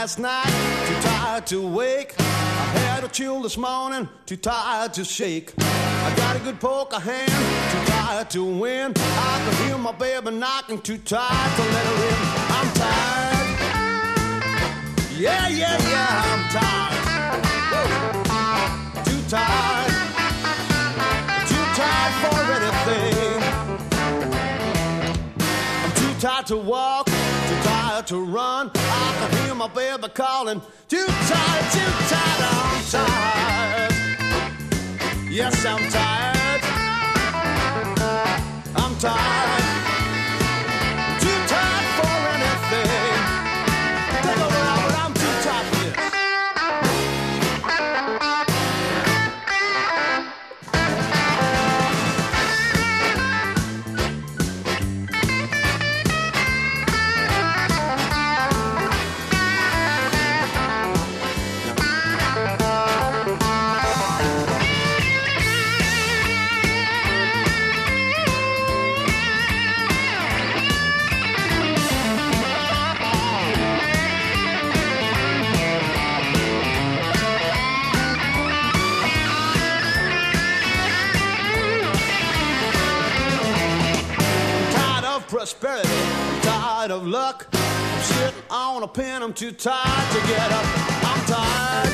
last night, too tired to wake. I had a chill this morning, too tired to shake. I got a good poker hand, too tired to win. I can hear my baby knocking, too tired to let her in. I'm tired. Yeah, yeah, yeah, I'm tired. Whoa. Too tired. Too tired for anything. I'm too tired to walk, too tired to run. I can hear my baby calling. Too tired, I'm tired. Yes, I'm tired. I'm tired. Too tired for anything. Take over now, but I'm too tired for this. Prosperity, I'm tired of luck. I'm sitting on a pen, I'm too tired to get up. I'm tired.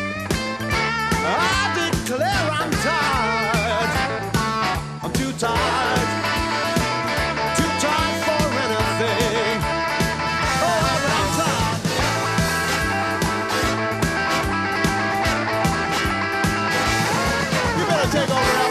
I declare I'm tired. I'm too tired. Too tired for anything. Oh, I'm tired. You better take over.